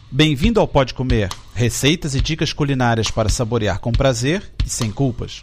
Bem-vindo ao Pode Comer, receitas e dicas culinárias para saborear com prazer e sem culpas.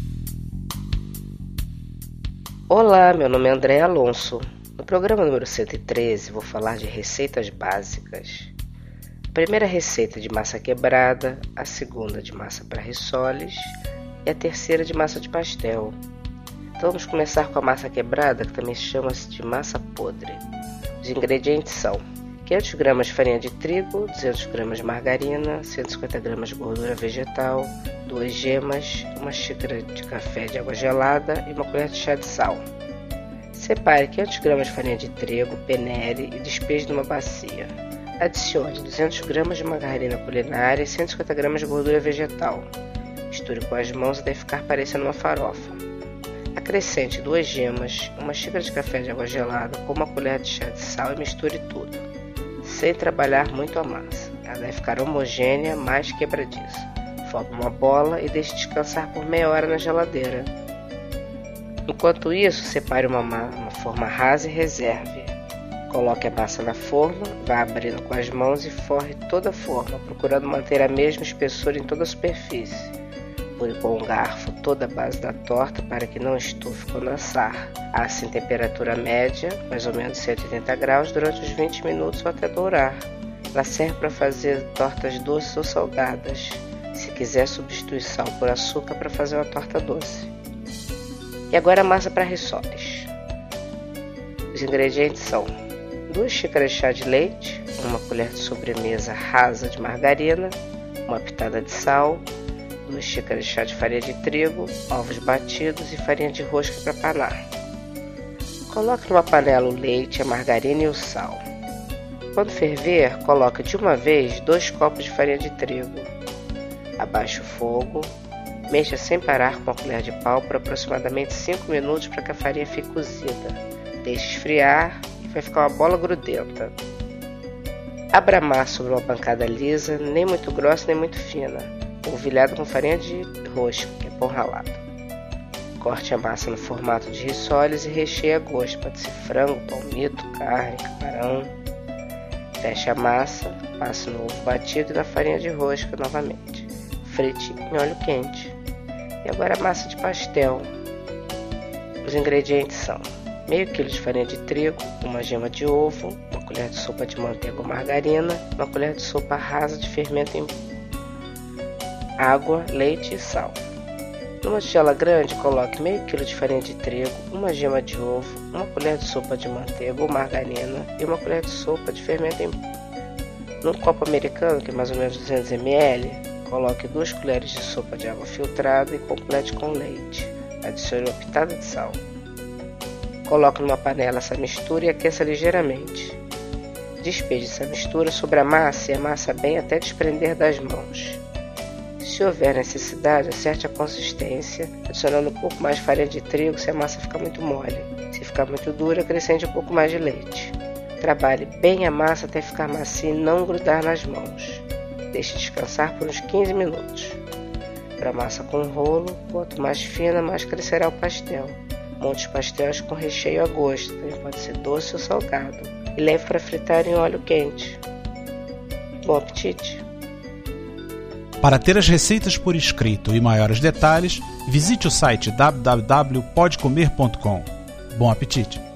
Olá, meu nome é André Alonso. No programa número 113 vou falar de receitas básicas. A primeira receita de massa quebrada, a segunda de massa para rissoles e a terceira de massa de pastel. Então vamos começar com a massa quebrada, que também chama-se de massa podre. Os ingredientes são 500 gramas de farinha de trigo, 200 gramas de margarina, 150 gramas de gordura vegetal, 2 gemas, 1 xícara de café de água gelada e 1 colher de chá de sal. Separe 500 gramas de farinha de trigo, peneire e despeje numa bacia. Adicione 200 gramas de margarina culinária e 150 gramas de gordura vegetal. Misture com as mãos até ficar parecendo uma farofa. Acrescente 2 gemas, 1 xícara de café de água gelada com 1 colher de chá de sal e misture tudo, sem trabalhar muito a massa. Ela deve ficar homogênea, mais quebradiça. Forme uma bola e deixe descansar por meia hora na geladeira. Enquanto isso, separe uma forma rasa e reserve. Coloque a massa na forma, vá abrindo com as mãos e forre toda a forma, procurando manter a mesma espessura em toda a superfície. Pure com um garfo toda a base da torta para que não estufe quando assar. Asse em temperatura média, mais ou menos 180 graus, durante uns 20 minutos ou até dourar. Ela serve para fazer tortas doces ou salgadas. Se quiser, substitui sal por açúcar para fazer uma torta doce. E agora a massa para rissoles. Os ingredientes são 2 xícaras de chá de leite, 1 colher de sobremesa rasa de margarina, 1 pitada de sal, 2 xícaras de chá de farinha de trigo, ovos batidos e farinha de rosca para panar. Coloque numa panela o leite, a margarina e o sal. Quando ferver, coloque de uma vez 2 copos de farinha de trigo. Abaixe o fogo, mexa sem parar com a colher de pau por aproximadamente 5 minutos para que a farinha fique cozida. Deixe esfriar e vai ficar uma bola grudenta. Abra a massa sobre uma bancada lisa, nem muito grossa nem muito fina, polvilhada com farinha de rosca, que é pão ralado. Corte a massa no formato de rissoles e recheie a gosto, pode ser frango, palmito, carne, camarão. Feche a massa, passe no ovo batido e na farinha de rosca novamente. Frite em óleo quente. E agora a massa de pastel. Os ingredientes são meio quilo de farinha de trigo, 1 gema de ovo, 1 colher de sopa de manteiga ou margarina, 1 colher de sopa rasa de fermento em água, leite e sal. Numa tigela grande, coloque meio quilo de farinha de trigo, 1 gema de ovo, 1 colher de sopa de manteiga ou margarina e 1 colher de sopa de fermento em num copo americano, que é mais ou menos 200 ml, coloque 2 colheres de sopa de água filtrada e complete com leite. Adicione 1 pitada de sal. Coloque numa panela essa mistura e aqueça ligeiramente. Despeje essa mistura sobre a massa e amassa bem até desprender das mãos. Se houver necessidade, acerte a consistência, adicionando um pouco mais de farinha de trigo se a massa ficar muito mole. Se ficar muito dura, acrescente um pouco mais de leite. Trabalhe bem a massa até ficar macia e não grudar nas mãos. Deixe descansar por uns 15 minutos. Para a massa com rolo, quanto mais fina, mais crescerá o pastel. Monte os pastéis com recheio a gosto, também pode ser doce ou salgado. E leve para fritar em óleo quente. Bom apetite! Para ter as receitas por escrito e maiores detalhes, visite o site www.podecomer.com. Bom apetite!